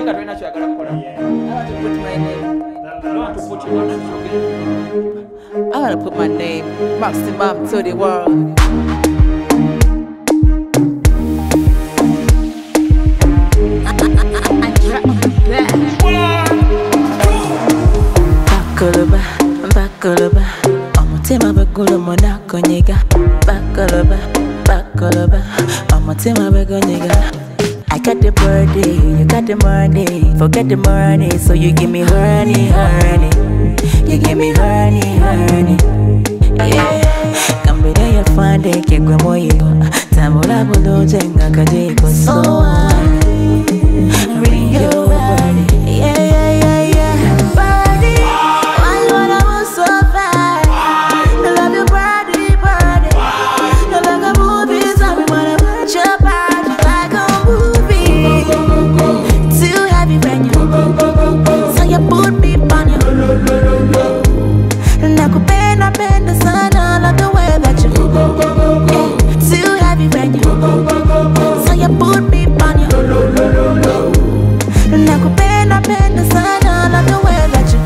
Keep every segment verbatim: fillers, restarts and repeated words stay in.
I want to put my name. I want to put your name. I want to put my name, Maximum, to the world. Bakoloba, bakoloba, omutima begula monako nyega. Bakoloba, bakoloba, omutima begonyega. I got the birthday, you got the money. Forget the money, so you give me honey, honey. You give me honey, honey. Yeah, come there, you find it, get go moyo. Tamula bulo jenga kadeko so. Bring your body, yeah, yeah, yeah, yeah. Body, why you wanna move so fast? I love your body, body. You like a movie, so we wanna watch your body like a movie. Too heavy when you, so you put me on you. Nakupenda penda sana, love the way that you. Yeah, too heavy when you, so you put me on you. Nakupenda penda sana, love the way that you.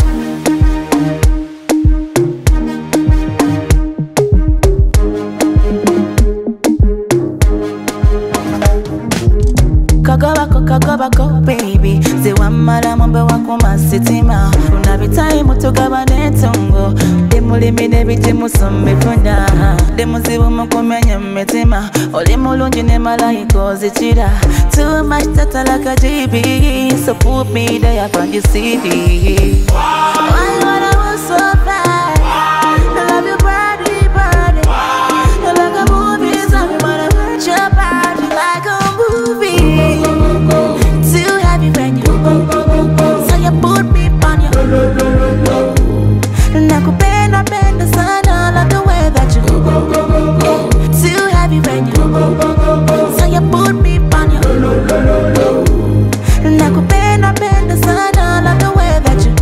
Kagabako, kagabako, baby. Ziwamala mumbe wako masitima. Unabitai mutugaba netungo. Demulimi nebiti musombe funda. Demuzibu mukumenya mmetima. Oli mulungi ne malayiko zichira. Too much data like a G B. So put me there on your C D. Why you wanna move so fast? I love your body, body. You like a movie, so we wanna watch your body like a movie. Too heavy when you, so you put me on you. Nakupenda penda sana, love the way that you. Yeah, too heavy when you, so you put me on you. Nakupenda penda sana, love the way that you.